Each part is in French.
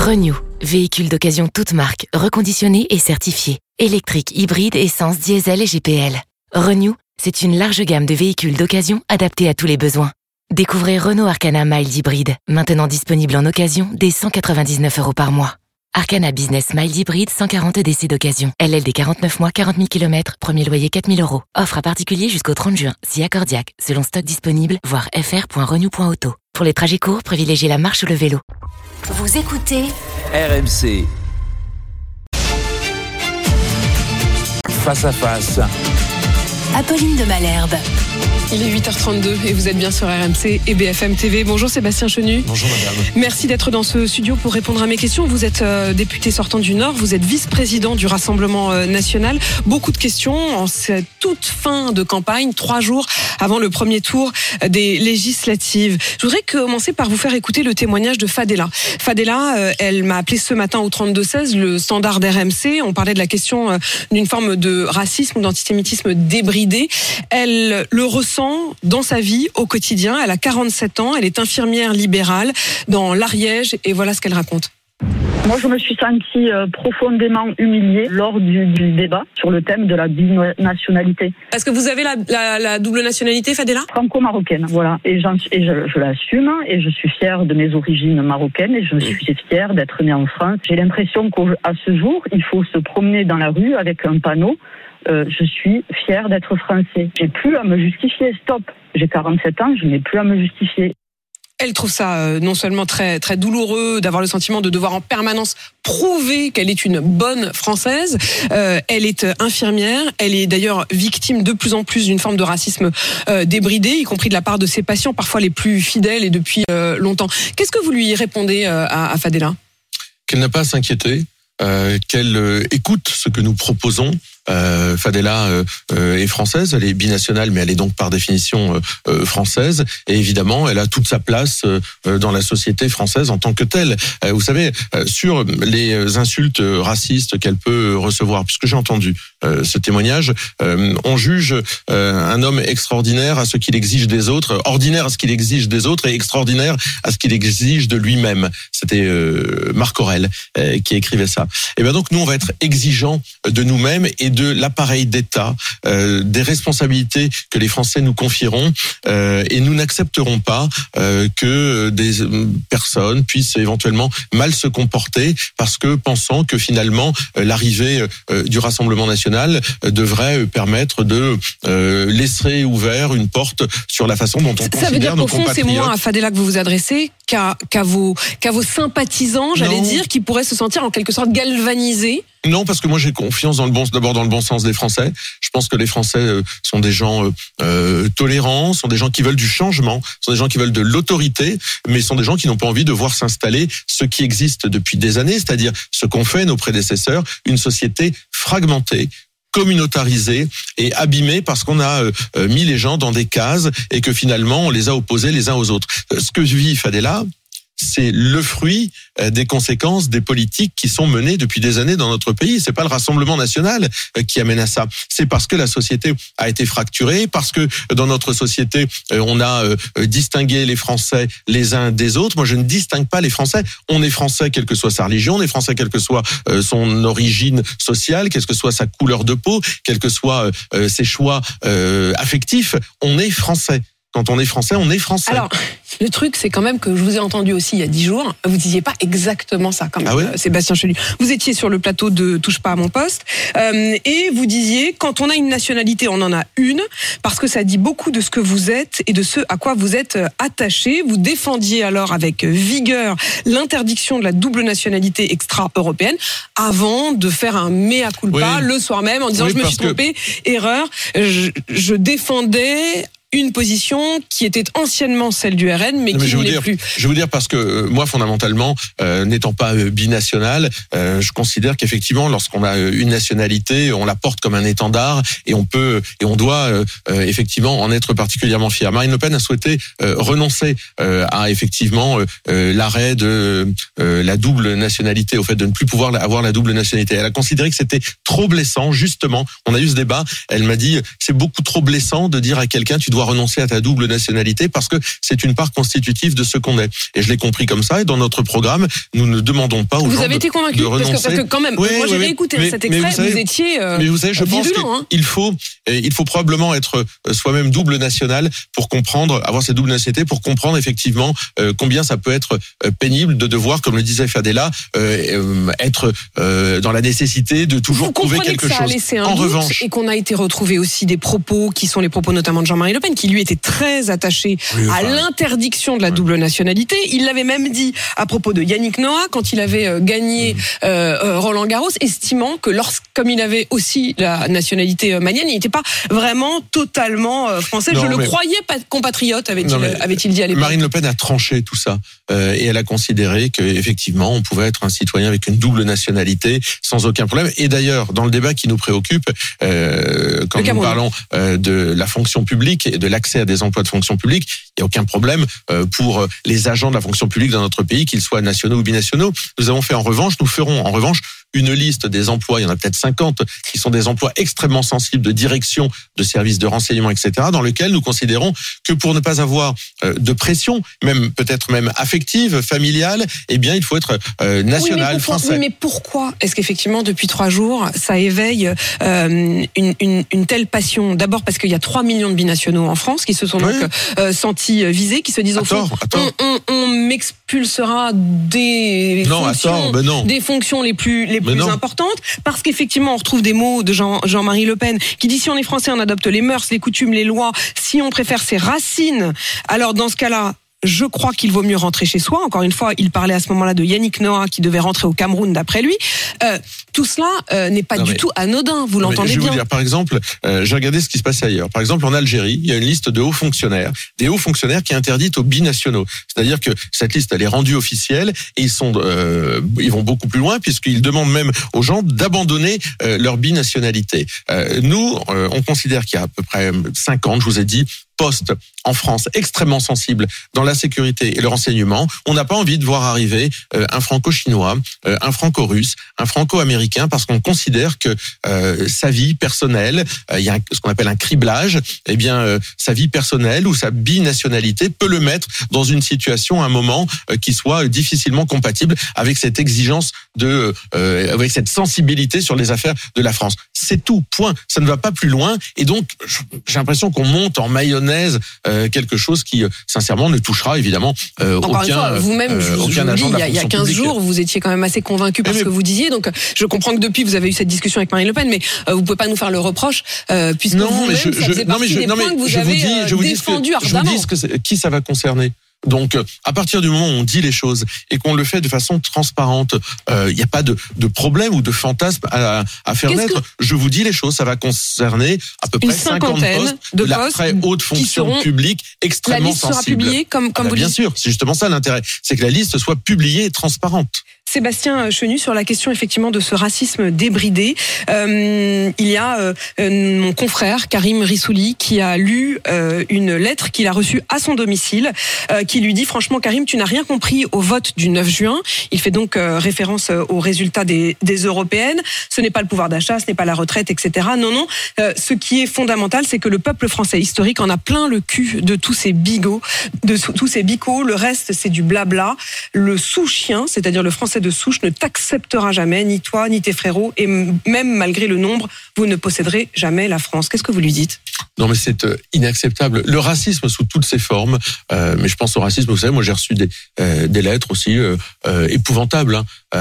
Renew, véhicule d'occasion toute marque, reconditionné et certifié. Électrique, hybride, essence, diesel et GPL. Renew, c'est une large gamme de véhicules d'occasion adaptés à tous les besoins. Découvrez Renault Arcana Mild Hybride, maintenant disponible en occasion dès 199 € par mois. Arcana Business Mild Hybride 140 DC d'occasion. LLD 49 mois, 40 000 km, premier loyer 4 000 €. Offre à particulier jusqu'au 30 juin, si accordiaque, selon stock disponible, voir fr.renew.auto. Pour les trajets courts, privilégiez la marche ou le vélo. Vous écoutez RMC. Face à face. Apolline de Malherbe. Il est 8h32 et vous êtes bien sur RMC et BFM TV. Bonjour Sébastien Chenu. Bonjour madame. Merci d'être dans ce studio pour répondre à mes questions. Vous êtes député sortant du Nord, vous êtes vice-président du Rassemblement national. Beaucoup de questions en cette toute fin de campagne, 3 jours avant le premier tour des législatives. Je voudrais commencer par vous faire écouter le témoignage de Fadela. Fadela, elle m'a appelé ce matin au 32-16, le standard d'RMC. On parlait de la question d'une forme de racisme ou d'antisémitisme débridé. Elle le ressent dans sa vie au quotidien. Elle a 47 ans, elle est infirmière libérale dans l'Ariège et voilà ce qu'elle raconte. Moi, je me suis sentie profondément humiliée lors du débat sur le thème de la binationalité. Est-ce que vous avez la double nationalité, Fadela ? Franco-marocaine, voilà. Et je l'assume et je suis fière de mes origines marocaines et je suis fière d'être née en France. J'ai l'impression qu'à ce jour, il faut se promener dans la rue avec un panneau. Je suis fière d'être français. J'ai plus à me justifier. Stop. J'ai 47 ans, je n'ai plus à me justifier. Elle trouve ça non seulement très très douloureux d'avoir le sentiment de devoir en permanence prouver qu'elle est une bonne Française. Elle est infirmière. Elle est d'ailleurs victime de plus en plus d'une forme de racisme débridé, y compris de la part de ses patients, parfois les plus fidèles et depuis longtemps. Qu'est-ce que vous lui répondez à Fadela ? Qu'elle n'a pas à s'inquiéter, qu'elle écoute ce que nous proposons. Fadela est française, elle est binationale, mais elle est donc par définition française. Et évidemment, elle a toute sa place dans la société française en tant que telle. Vous savez, sur les insultes racistes qu'elle peut recevoir, puisque j'ai entendu ce témoignage, on juge un homme extraordinaire à ce qu'il exige des autres, ordinaire à ce qu'il exige des autres et extraordinaire à ce qu'il exige de lui-même. C'était Marc Aurèle qui écrivait ça. Et bien donc nous, on va être exigeants de nous-mêmes et de l'appareil d'État, des responsabilités que les Français nous confieront, et nous n'accepterons pas que des personnes puissent éventuellement mal se comporter parce que pensant que finalement l'arrivée du Rassemblement national devrait permettre de laisser ouvert une porte sur la façon dont on considère nos compatriotes. Ça veut dire qu'au fond, c'est moins à Fadela que vous vous adressez qu'à vos sympathisants, j'allais dire, qui pourraient se sentir en quelque sorte galvanisés. Non, parce que moi j'ai confiance d'abord dans le bon sens des Français. Je pense que les Français sont des gens tolérants, sont des gens qui veulent du changement, sont des gens qui veulent de l'autorité, mais sont des gens qui n'ont pas envie de voir s'installer ce qui existe depuis des années, c'est-à-dire ce qu'ont fait nos prédécesseurs, une société fragmentée, communautarisée et abîmée parce qu'on a mis les gens dans des cases et que finalement on les a opposés les uns aux autres. Ce que vit Fadela, c'est le fruit des conséquences des politiques qui sont menées depuis des années dans notre pays. C'est pas le Rassemblement national qui amène à ça. C'est parce que la société a été fracturée, parce que dans notre société, on a distingué les Français les uns des autres. Moi, je ne distingue pas les Français. On est Français quelle que soit sa religion, on est Français quelle que soit son origine sociale, quelle que soit sa couleur de peau, quels que soient ses choix affectifs. On est Français. Quand on est Français, on est Français. Alors, le truc, c'est quand même que je vous ai entendu aussi il y a 10 jours. Vous disiez pas exactement ça, quand même, Sébastien Chenu. Vous étiez sur le plateau de Touche pas à mon poste. Et vous disiez, quand on a une nationalité, on en a une, parce que ça dit beaucoup de ce que vous êtes et de ce à quoi vous êtes attaché. Vous défendiez alors avec vigueur l'interdiction de la double nationalité extra-européenne avant de faire un mea culpa le soir même en disant je me suis trompé, erreur. Je défendais une position qui était anciennement celle du RN, mais qui ne l'est plus. Je vais vous dire parce que moi, fondamentalement, n'étant pas binational, je considère qu'effectivement, lorsqu'on a une nationalité, on la porte comme un étendard et on peut et on doit effectivement en être particulièrement fier. Marine Le Pen a souhaité renoncer à effectivement l'arrêt de la double nationalité, au fait de ne plus pouvoir avoir la double nationalité. Elle a considéré que c'était trop blessant, justement. On a eu ce débat. Elle m'a dit c'est beaucoup trop blessant de dire à quelqu'un tu dois dois renoncer à ta double nationalité parce que c'est une part constitutive de ce qu'on est. Et je l'ai compris comme ça. Et dans notre programme, nous ne demandons pas aux gens vous avez été convaincu de renoncer. parce que quand même, moi j'ai réécouté cet extrait. Vous étiez mais vous savez, je pense virulent. qu'il faut probablement être soi-même double national pour comprendre, avoir cette double nationalité pour comprendre effectivement combien ça peut être pénible de devoir, comme le disait Fadela, être dans la nécessité de toujours prouver quelque chose. Vous comprenez que ça a laissé un doute et qu'on a été retrouvé aussi des propos qui sont les propos notamment de Jean-Marie Le Pen, qui lui était très attaché à l'interdiction de la double nationalité. Il l'avait même dit à propos de Yannick Noah quand il avait gagné Roland Garros, estimant que comme il avait aussi la nationalité malienne, il n'était pas vraiment totalement français. Je le croyais pas compatriote, avait-il dit à l'époque. Marine Le Pen a tranché tout ça et elle a considéré qu'effectivement on pouvait être un citoyen avec une double nationalité sans aucun problème. Et d'ailleurs, dans le débat qui nous préoccupe, quand nous parlons de la fonction publique et de l'accès à des emplois de fonction publique, il n'y a aucun problème pour les agents de la fonction publique dans notre pays, qu'ils soient nationaux ou binationaux. Nous ferons en revanche une liste des emplois, il y en a peut-être 50, qui sont des emplois extrêmement sensibles de direction, de services de renseignement, etc., dans lesquels nous considérons que pour ne pas avoir de pression, peut-être affective, familiale, eh bien, il faut être national, français. Oui, mais pourquoi est-ce qu'effectivement, depuis 3 jours, ça éveille une telle passion? D'abord parce qu'il y a 3 millions de binationaux en France qui se sont donc sentis visés, qui se disent au fond, on m'expulsera des fonctions les plus importantes, parce qu'effectivement on retrouve des mots de Jean-Marie Le Pen qui dit si on est français on adopte les mœurs, les coutumes, les lois, si on préfère ses racines, alors dans ce cas-là je crois qu'il vaut mieux rentrer chez soi. Encore une fois, il parlait à ce moment-là de Yannick Noah qui devait rentrer au Cameroun d'après lui. Tout cela n'est pas du tout anodin, vous l'entendez bien. Je vais vous dire, par exemple, j'ai regardé ce qui se passait ailleurs. Par exemple, en Algérie, il y a une liste de hauts fonctionnaires, des hauts fonctionnaires qui est interdite aux binationaux. C'est-à-dire que cette liste, elle est rendue officielle et ils vont beaucoup plus loin puisqu'ils demandent même aux gens d'abandonner leur binationalité. Nous, on considère qu'il y a à peu près 50, je vous ai dit, postes en France extrêmement sensibles dans la sécurité et le renseignement. On n'a pas envie de voir arriver un franco-chinois, un franco-russe, un franco-américain, parce qu'on considère que sa vie personnelle, il y a ce qu'on appelle un criblage, eh bien sa vie personnelle ou sa binationalité peut le mettre dans une situation, un moment qui soit difficilement compatible avec cette exigence avec cette sensibilité sur les affaires de la France. C'est tout, point. Ça ne va pas plus loin. Et donc, j'ai l'impression qu'on monte en mayonnaise quelque chose qui, sincèrement, ne touchera évidemment Encore une fois, vous-même, je vous dis, il y a 15 jours, vous étiez quand même assez convaincu par ce que vous disiez. Donc, je comprends que depuis, vous avez eu cette discussion avec Marine Le Pen, mais vous pouvez pas nous faire le reproche, puisque vous-même, ça faisait partie des points que vous avez défendus ardemment. Je vous dis qui ça va concerner. Donc, à partir du moment où on dit les choses et qu'on le fait de façon transparente, il n'y a pas de problème ou de fantasme à faire naître. Je vous dis les choses, ça va concerner à peu près 50 postes de la très haute fonction publique extrêmement sensible. La liste sera publiée comme vous dites. Bien sûr, c'est justement ça l'intérêt, c'est que la liste soit publiée et transparente. Sébastien Chenu, sur la question effectivement de ce racisme débridé, il y a mon confrère Karim Rissouli qui a lu une lettre qu'il a reçue à son domicile, qui lui dit franchement Karim, tu n'as rien compris au vote du 9 juin. Il fait donc référence aux résultats des européennes. Ce n'est pas le pouvoir d'achat, ce n'est pas la retraite, etc. Non. Ce qui est fondamental, c'est que le peuple français historique en a plein le cul de tous ces bigots, de tous ces bicots. Le reste, c'est du blabla. Le sous-chien, c'est-à-dire le français de souche, ne t'acceptera jamais, ni toi, ni tes frérots, et même malgré le nombre, vous ne posséderez jamais la France. Qu'est-ce que vous lui dites ? Non, mais c'est inacceptable. Le racisme sous toutes ses formes, mais je pense au racisme, vous savez, moi j'ai reçu des lettres aussi épouvantables,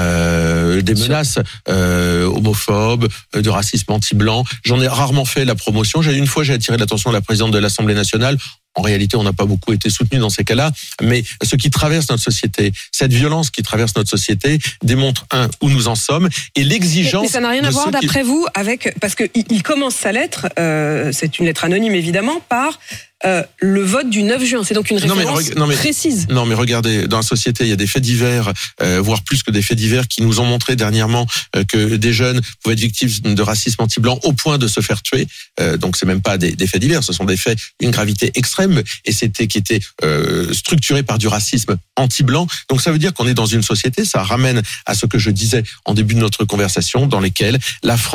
des menaces homophobes, de racisme anti-blanc. J'en ai rarement fait la promotion. Une fois, j'ai attiré l'attention de la présidente de l'Assemblée nationale. En réalité, on n'a pas beaucoup été soutenu dans ces cas-là, mais ce qui traverse notre société, cette violence qui traverse notre société, démontre où nous en sommes et l'exigence. Mais ça n'a rien à voir, d'après vous, avec parce que il commence sa lettre, c'est une lettre anonyme évidemment, par le vote du 9 juin. C'est donc une référence précise. Non, mais regardez, dans la société, il y a des faits divers, voire plus que des faits divers, qui nous ont montré dernièrement que des jeunes pouvaient être victimes de racisme anti-blanc au point de se faire tuer. Donc, c'est même pas des faits divers, ce sont des faits d'une gravité extrême et qui était structuré par du racisme anti-blanc. Donc, ça veut dire qu'on est dans une société, ça ramène à ce que je disais en début de notre conversation, dans lesquelles la France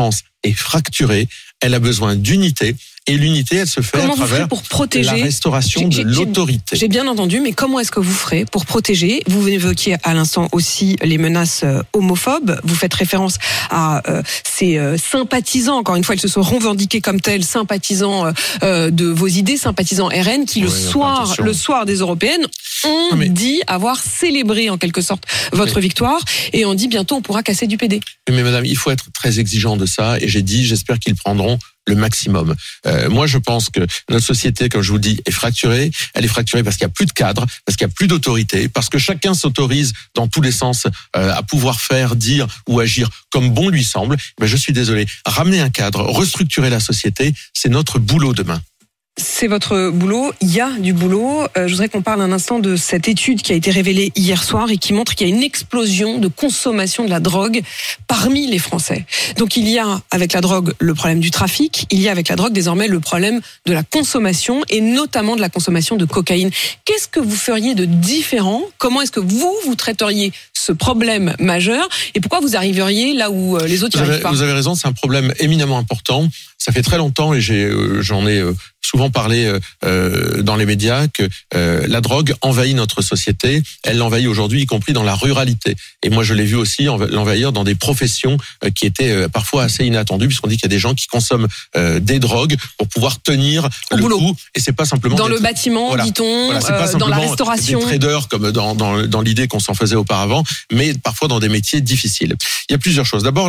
est fracturée, elle a besoin d'unité. Et l'unité, elle se fait comment à travers pour protéger la restauration de l'autorité. J'ai bien entendu, mais comment est-ce que vous ferez pour protéger? Vous évoquiez à l'instant aussi les menaces homophobes. Vous faites référence à ces sympathisants, encore une fois, ils se sont revendiqués comme tels, sympathisants de vos idées, sympathisants RN, qui le soir des Européennes ont dit avoir célébré en quelque sorte votre victoire, et on dit bientôt on pourra casser du PD. Mais madame, il faut être très exigeant de ça, et j'ai dit, j'espère qu'ils prendront le maximum. Moi, je pense que notre société, comme je vous le dis, est fracturée. Elle est fracturée parce qu'il n'y a plus de cadre, parce qu'il n'y a plus d'autorité, parce que chacun s'autorise dans tous les sens à pouvoir faire, dire ou agir comme bon lui semble. Mais je suis désolé. Ramener un cadre, restructurer la société, c'est notre boulot demain. C'est votre boulot, il y a du boulot. Je voudrais qu'on parle un instant de cette étude qui a été révélée hier soir et qui montre qu'il y a une explosion de consommation de la drogue parmi les Français. Donc il y a avec la drogue le problème du trafic, il y a avec la drogue désormais le problème de la consommation et notamment de la consommation de cocaïne. Qu'est-ce que vous feriez de différent? Comment est-ce que vous traiteriez ce problème majeur et pourquoi vous arriveriez là où les autres n'y arrivent pas? Vous avez raison, c'est un problème éminemment important. Ça fait très longtemps et j'en ai souvent parlé dans les médias que la drogue envahit notre société. Elle l'envahit aujourd'hui, y compris dans la ruralité. Et moi, je l'ai vu aussi l'envahir dans des professions qui étaient parfois assez inattendues, puisqu'on dit qu'il y a des gens qui consomment des drogues pour pouvoir tenir le coup. Et c'est pas simplement dans le bâtiment, dit-on, c'est pas dans la restauration, des traders comme dans l'idée qu'on s'en faisait auparavant, mais parfois dans des métiers difficiles. Il y a plusieurs choses. D'abord,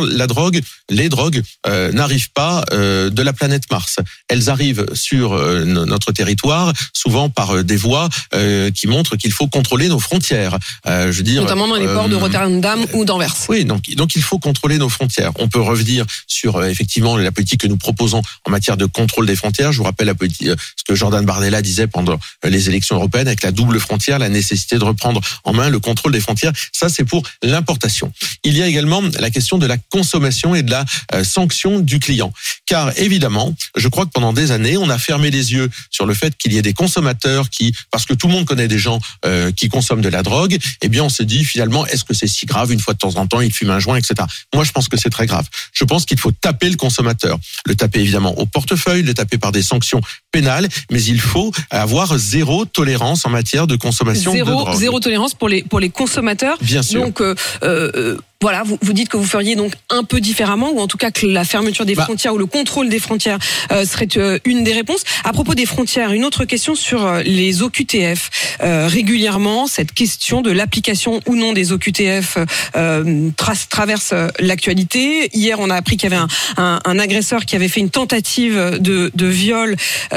les drogues n'arrivent pas de la planète Mars. Elles arrivent sur notre territoire, souvent par des voies qui montrent qu'il faut contrôler nos frontières. Je veux dire, notamment dans les ports de Rotterdam ou d'Anvers. Oui, donc il faut contrôler nos frontières. On peut revenir sur effectivement la politique que nous proposons en matière de contrôle des frontières. Je vous rappelle ce que Jordan Bardella disait pendant les élections européennes avec la double frontière, la nécessité de reprendre en main le contrôle des frontières. Ça, c'est pour l'importation. Il y a également la question de la consommation et de la sanction du client. Car évidemment, je crois que pendant des années, on a fermé les yeux sur le fait qu'il y ait des consommateurs qui, parce que tout le monde connaît des gens qui consomment de la drogue, eh bien on se dit finalement, est-ce que c'est si grave? Une fois de temps en temps, il fume un joint, etc. Moi, je pense que c'est très grave. Je pense qu'il faut taper le consommateur. Le taper évidemment au portefeuille, le taper par des sanctions pénales, mais il faut avoir zéro tolérance en matière de consommation de drogue. Zéro tolérance pour les consommateurs. Bien sûr. Donc, voilà, vous dites que vous feriez donc un peu différemment, ou en tout cas que la fermeture des frontières ou le contrôle des frontières serait une des réponses. À propos des frontières, une autre question sur les OQTF. Régulièrement, cette question de l'application ou non des OQTF traverse l'actualité. Hier, on a appris qu'il y avait un agresseur qui avait fait une tentative de viol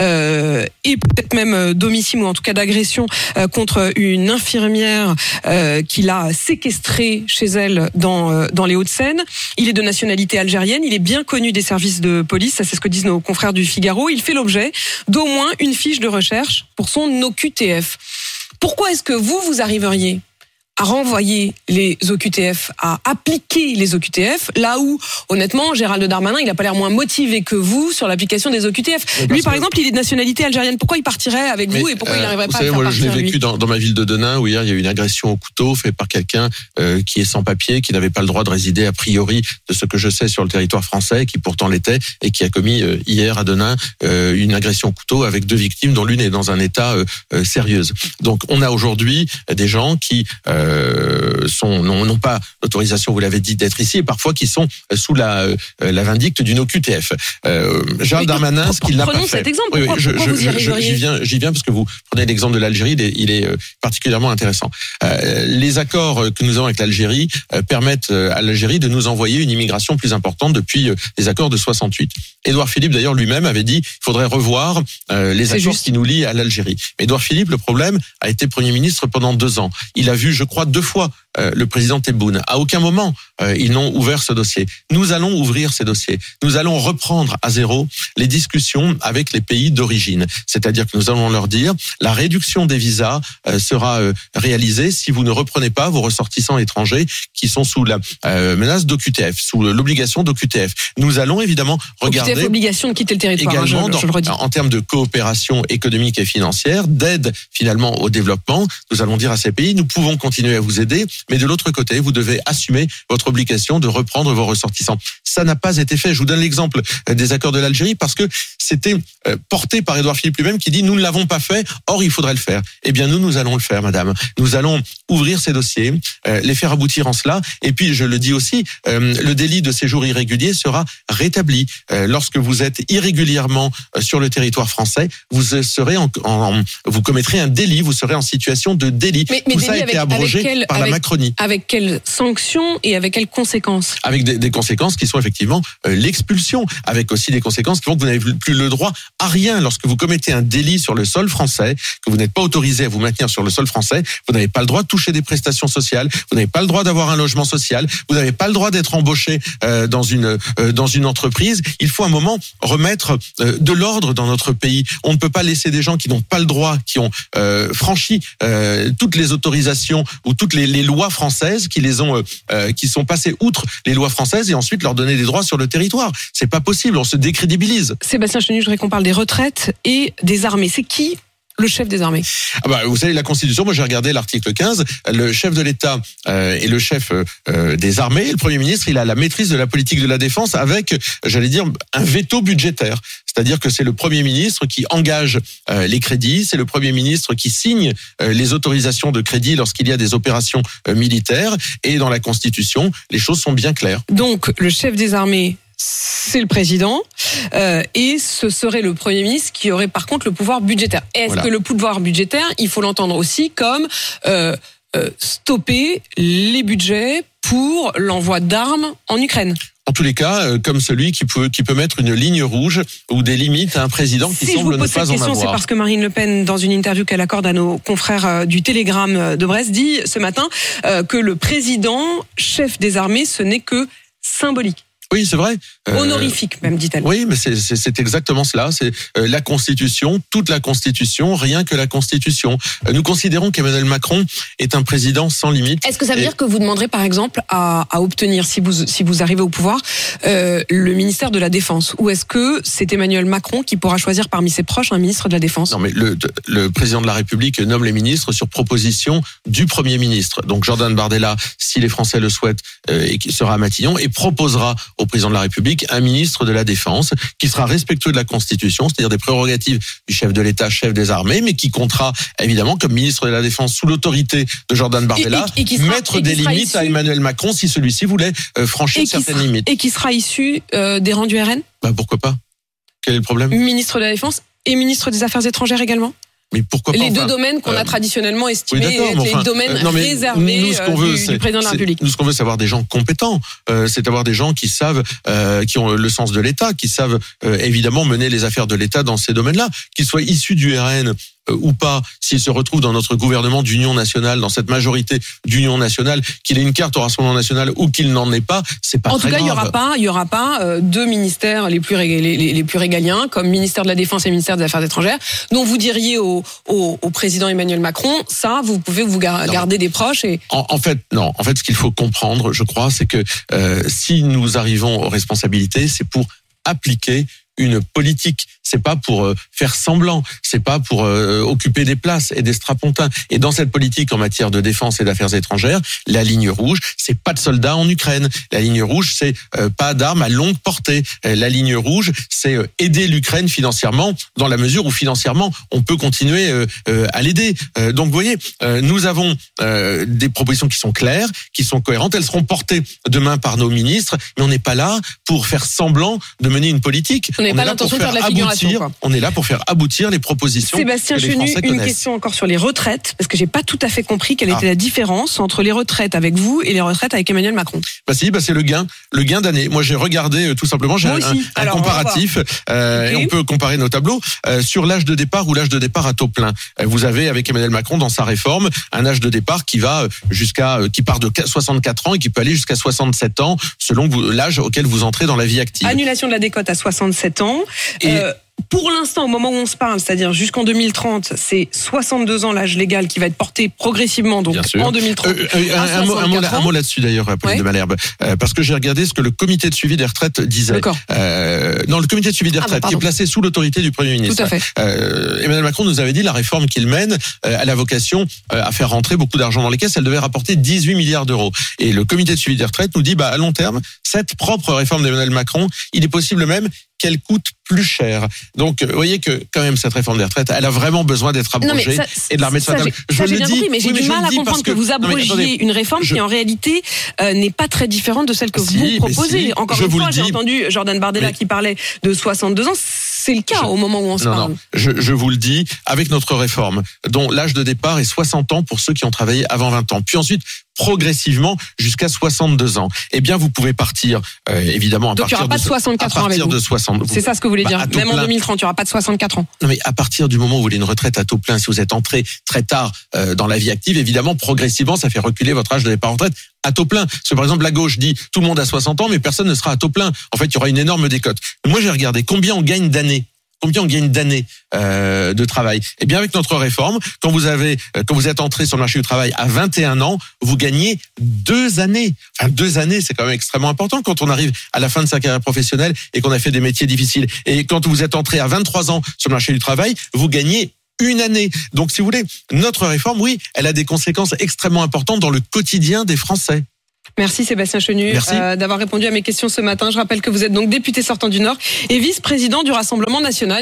et peut-être même d'homicide ou en tout cas d'agression contre une infirmière qu'il a séquestrée chez elle dans les Hauts-de-Seine. Il est de nationalité algérienne, il est bien connu des services de police, ça c'est ce que disent nos confrères du Figaro. Il fait l'objet d'au moins une fiche de recherche pour son OQTF. Pourquoi est-ce que vous arriveriez à renvoyer les OQTF, à appliquer les OQTF, là où, honnêtement, Gérald Darmanin, il n'a pas l'air moins motivé que vous sur l'application des OQTF. Lui, par exemple, il est de nationalité algérienne. Pourquoi il partirait avec vous et pourquoi il n'arriverait pas à faire partir, je l'ai vécu dans ma ville de Denain, où hier, il y a eu une agression au couteau faite par quelqu'un qui est sans papier, qui n'avait pas le droit de résider a priori, de ce que je sais, sur le territoire français, qui pourtant l'était, et qui a commis hier à Denain une agression au couteau avec 2 victimes, dont l'une est dans un état sérieux. Donc, on a aujourd'hui des gens qui n'ont pas l'autorisation, vous l'avez dit, d'être ici, et parfois qui sont sous la vindicte d'une OQTF. Gérald Darmanin, ce qu'il n'a pas fait. Prenons cet exemple. Pourquoi vous y arriveriez? J'y viens parce que vous prenez l'exemple de l'Algérie, il est particulièrement intéressant. Les accords que nous avons avec l'Algérie permettent à l'Algérie de nous envoyer une immigration plus importante depuis les accords de 68. Édouard Philippe, d'ailleurs, lui-même avait dit qu'il faudrait revoir les accords qui nous lient à l'Algérie. Mais Édouard Philippe, le problème, a été Premier ministre pendant 2 ans. Il a vu, je crois, 2 fois le président Tebboune. À aucun moment, ils n'ont ouvert ce dossier. Nous allons ouvrir ces dossiers. Nous allons reprendre à zéro les discussions avec les pays d'origine. C'est-à-dire que nous allons leur dire, la réduction des visas sera réalisée si vous ne reprenez pas vos ressortissants étrangers qui sont sous la menace d'OQTF, sous l'obligation d'OQTF. Nous allons évidemment regarder... OQTF, obligation de quitter le territoire, également, je le redis. En termes de coopération économique et financière, d'aide finalement au développement, nous allons dire à ces pays, nous pouvons continuer à vous aider mais de l'autre côté, vous devez assumer votre obligation de reprendre vos ressortissants. Ça n'a pas été fait. Je vous donne l'exemple des accords de l'Algérie parce que c'était porté par Édouard Philippe lui-même qui dit nous ne l'avons pas fait, or il faudrait le faire. Eh bien nous allons le faire, madame. Nous allons ouvrir ces dossiers, les faire aboutir en cela. Et puis je le dis aussi, le délit de séjour irrégulier sera rétabli. Lorsque vous êtes irrégulièrement sur le territoire français, vous serez vous commettrez un délit, vous serez en situation de délit. Mais tout ça a été abrogé par la Macronie. Avec quelles sanctions et avec quelles conséquences? Avec des conséquences qui sont effectivement l'expulsion, avec aussi des conséquences qui font que vous n'avez plus le droit à rien. Lorsque vous commettez un délit sur le sol français, que vous n'êtes pas autorisé à vous maintenir sur le sol français, vous n'avez pas le droit de toucher des prestations sociales, vous n'avez pas le droit d'avoir un logement social, vous n'avez pas le droit d'être embauché dans une entreprise. Il faut un moment remettre de l'ordre dans notre pays. On ne peut pas laisser des gens qui n'ont pas le droit, qui ont franchi toutes les autorisations ou toutes les lois françaises, qui sont passées outre les lois françaises et ensuite leur donner des droits sur le territoire. C'est pas possible, on se décrédibilise. Sébastien Chenu, je voudrais qu'on parle des retraites et des armées. C'est qui le chef des armées? Vous savez, la Constitution, moi j'ai regardé l'article 15, le chef de l'État est le chef des armées, le Premier ministre, il a la maîtrise de la politique de la défense avec, j'allais dire, un veto budgétaire. C'est-à-dire que c'est le Premier ministre qui engage les crédits, c'est le Premier ministre qui signe les autorisations de crédit lorsqu'il y a des opérations militaires, et dans la Constitution, les choses sont bien claires. Donc, le chef des armées, c'est le président, et ce serait le Premier ministre qui aurait par contre le pouvoir budgétaire. Est-ce que le pouvoir budgétaire, il faut l'entendre aussi comme stopper les budgets pour l'envoi d'armes en Ukraine? En tous les cas, comme celui qui peut mettre une ligne rouge ou des limites à un président qui semble ne pas en avoir. C'est parce que Marine Le Pen, dans une interview qu'elle accorde à nos confrères du Télégramme de Brest, dit ce matin que le président, chef des armées, ce n'est que symbolique. Oui, c'est vrai. Honorifique, même, dit-elle. Oui, mais c'est exactement cela. C'est la Constitution, toute la Constitution, rien que la Constitution. Nous considérons qu'Emmanuel Macron est un président sans limite. Est-ce que ça veut dire que vous demanderez, par exemple, à obtenir, si vous arrivez au pouvoir, le ministère de la Défense? Ou est-ce que c'est Emmanuel Macron qui pourra choisir parmi ses proches un ministre de la Défense? Non, mais le président de la République nomme les ministres sur proposition du Premier ministre. Donc Jordan Bardella, si les Français le souhaitent, sera à Matignon et proposera au président de la République un ministre de la Défense qui sera respectueux de la Constitution, c'est-à-dire des prérogatives du chef de l'État, chef des armées, mais qui comptera évidemment comme ministre de la Défense sous l'autorité de Jordan Bardella mettre des limites à Emmanuel Macron si celui-ci voulait franchir certaines limites. Et qui sera issu des rangs du RN? Pourquoi pas? Quel est le problème? Ministre de la Défense et ministre des Affaires étrangères également? Mais pourquoi pas? Les deux domaines qu'on a traditionnellement estimés être les domaines réservés du président de la République. Nous, ce qu'on veut, c'est avoir des gens compétents. C'est avoir des gens qui savent, qui ont le sens de l'État, qui savent évidemment mener les affaires de l'État dans ces domaines-là, qu'ils soient issus du RN ou pas, s'il se retrouve dans notre gouvernement d'union nationale, dans cette majorité d'union nationale, qu'il ait une carte au Rassemblement national ou qu'il n'en ait pas, c'est pas très grave. En tout cas, il y aura pas deux ministères les plus régaliens, comme ministère de la Défense et ministère des Affaires étrangères, dont vous diriez au président Emmanuel Macron, ça, vous pouvez vous garder des proches et... En fait, non. En fait, ce qu'il faut comprendre, je crois, c'est que si nous arrivons aux responsabilités, c'est pour appliquer une politique. C'est pas pour faire semblant, c'est pas pour occuper des places et des strapontins. Et dans cette politique en matière de défense et d'affaires étrangères, la ligne rouge, c'est pas de soldats en Ukraine. La ligne rouge, c'est pas d'armes à longue portée. La ligne rouge, c'est aider l'Ukraine financièrement, dans la mesure où financièrement on peut continuer à l'aider. Donc vous voyez, nous avons des propositions qui sont claires, qui sont cohérentes. Elles seront portées demain par nos ministres, mais on n'est pas là pour faire semblant de mener une politique. On n'est pas l'intention de faire de la figuration. On est là pour faire aboutir les propositions. Sébastien Chenu, une question encore sur les retraites, parce que j'ai pas tout à fait compris quelle était la différence entre les retraites avec vous et les retraites avec Emmanuel Macron. C'est le gain d'année. Moi, j'ai regardé tout simplement, j'ai un comparatif. Et on peut comparer nos tableaux sur l'âge de départ ou l'âge de départ à taux plein. Vous avez avec Emmanuel Macron dans sa réforme un âge de départ qui va qui part de 64 ans et qui peut aller jusqu'à 67 ans selon l'âge auquel vous entrez dans la vie active. Annulation de la décote à 67 ans. pour l'instant, au moment où on se parle, c'est-à-dire jusqu'en 2030, c'est 62 ans l'âge légal qui va être porté progressivement, donc en 2030. Un mot là-dessus d'ailleurs, Pauline de Malherbe, parce que j'ai regardé ce que le comité de suivi des retraites disait. D'accord. Non, le comité de suivi des retraites qui est placé sous l'autorité du Premier ministre. Tout à fait. Emmanuel Macron nous avait dit la réforme qu'il mène a la vocation à faire rentrer beaucoup d'argent dans les caisses. Elle devait rapporter 18 milliards d'euros. Et le comité de suivi des retraites nous dit, à long terme, cette propre réforme d'Emmanuel Macron, il est possible même qu'elle coûte plus cher. Donc, vous voyez que quand même cette réforme des retraites, elle a vraiment besoin d'être abrogée et de la remettre sur la table. J'ai bien compris, mais j'ai du mal à comprendre que vous abrogiez une réforme qui en réalité n'est pas très différente de celle que vous proposez. Encore une fois, j'ai entendu Jordan Bardella qui parlait de 62 ans. C'est le cas au moment où on se parle. Non, je vous le dis, avec notre réforme, dont l'âge de départ est 60 ans pour ceux qui ont travaillé avant 20 ans. Puis ensuite, progressivement jusqu'à 62 ans. Eh bien, vous pouvez partir, évidemment, donc, il n'y aura pas de 64 ans avec vous. C'est ça ce que vous voulez dire. Même en 2030, il n'y aura pas de 64 ans. Non, mais à partir du moment où vous voulez une retraite à taux plein, si vous êtes entré très tard dans la vie active, évidemment, progressivement, ça fait reculer votre âge de départ en retraite à taux plein. Parce que, par exemple, la gauche dit tout le monde a 60 ans, mais personne ne sera à taux plein. En fait, il y aura une énorme décote. Moi, j'ai regardé combien on gagne d'années. Combien on gagne d'années de travail? Eh bien, avec notre réforme, quand vous êtes entré sur le marché du travail à 21 ans, vous gagnez 2 années. Enfin, 2 années, c'est quand même extrêmement important quand on arrive à la fin de sa carrière professionnelle et qu'on a fait des métiers difficiles. Et quand vous êtes entré à 23 ans sur le marché du travail, vous gagnez 1 année. Donc, si vous voulez, notre réforme, oui, elle a des conséquences extrêmement importantes dans le quotidien des Français. Merci Sébastien Chenu d'avoir répondu à mes questions ce matin. Je rappelle que vous êtes donc député sortant du Nord et vice-président du Rassemblement national.